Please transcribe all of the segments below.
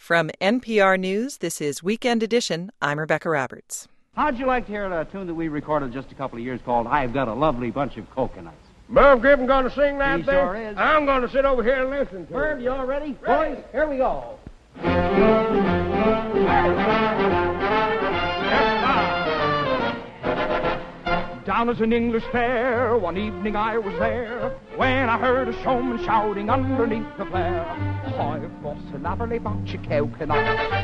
From NPR News, this is Weekend Edition. I'm Rebecca Roberts. How'd you like to hear a tune that we recorded just a couple of years called I've Got a Lovely Bunch of Coconuts? Merv Griffin going to sing that He thing? sure is. I'm going to sit over here and listen to Merv, it. you all ready? Boys, here we go. Down at an English fair, one evening I was there, when I heard a showman shouting underneath the flare, I've got a lovely bunch of coconuts.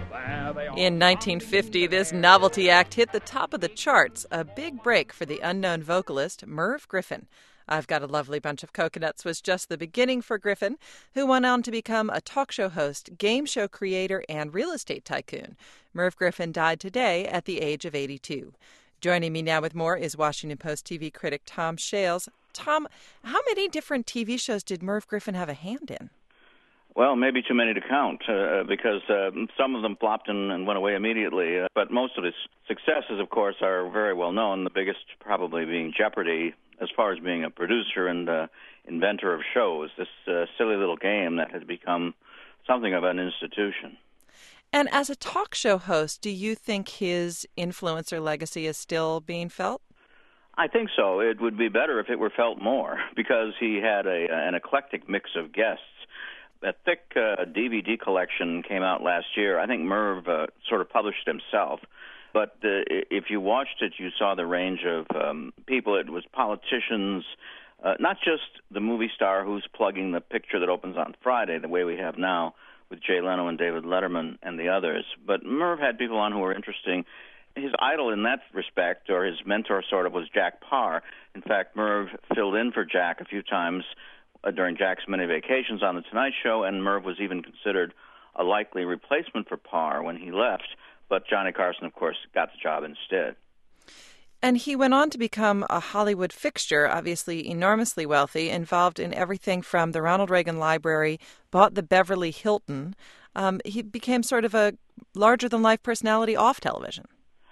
In 1950, this novelty act hit the top of the charts, a big break for the unknown vocalist Merv Griffin. I've Got a Lovely Bunch of Coconuts was just the beginning for Griffin, who went on to become a talk show host, game show creator, and real estate tycoon. Merv Griffin died today at the age of 82. Joining me now with more is Washington Post TV critic Tom Shales. Tom, how many different TV shows did Merv Griffin have a hand in? Well, maybe too many to count, because some of them flopped and went away immediately. But most of his successes, of course, are very well known, the biggest probably being Jeopardy, as far as being a producer and inventor of shows, this silly little game that has become something of an institution. And as a talk show host, do you think his influence or legacy is still being felt? I think so. It would be better if it were felt more, because he had an eclectic mix of guests. A thick DVD collection came out last year. I think Merv sort of published it himself. But if you watched it, you saw the range of people. It was politicians, not just the movie star who's plugging the picture that opens on Friday, the way we have now, with Jay Leno and David Letterman and the others. But Merv had people on who were interesting. His idol in that respect, or his mentor sort of, was Jack Paar. In fact, Merv filled in for Jack a few times during Jack's many vacations on The Tonight Show, and Merv was even considered a likely replacement for Paar when he left. But Johnny Carson, of course, got the job instead. And he went on to become a Hollywood fixture, obviously enormously wealthy, involved in everything from the Ronald Reagan Library, bought the Beverly Hilton. He became sort of a larger-than-life personality off television.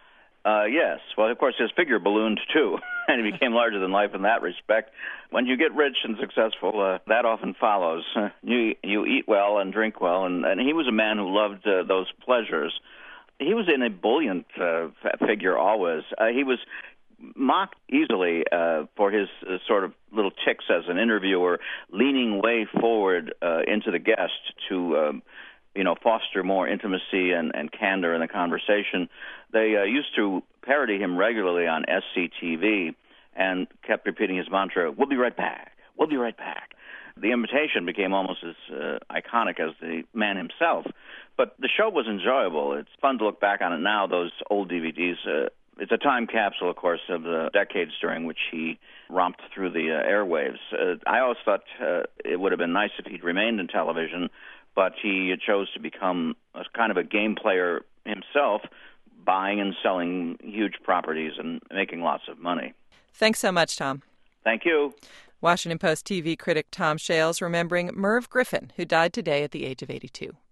Yes. Well, of course, his figure ballooned, too, and he became larger than life in that respect. When you get rich and successful, that often follows. You eat well and drink well, and he was a man who loved those pleasures. He was an ebullient figure always. He was mocked easily for his sort of little tics as an interviewer, leaning way forward into the guest to foster more intimacy and candor in the conversation. They used to parody him regularly on SCTV and kept repeating his mantra, "We'll be right back, we'll be right back." The invitation became almost as iconic as the man himself. But the show was enjoyable. It's fun to look back on it now, those old DVDs. It's a time capsule, of course, of the decades during which he romped through the airwaves. I always thought it would have been nice if he'd remained in television, but he chose to become a kind of a game player himself, buying and selling huge properties and making lots of money. Thanks so much, Tom. Thank you. Washington Post TV critic Tom Shales remembering Merv Griffin, who died today at the age of 82.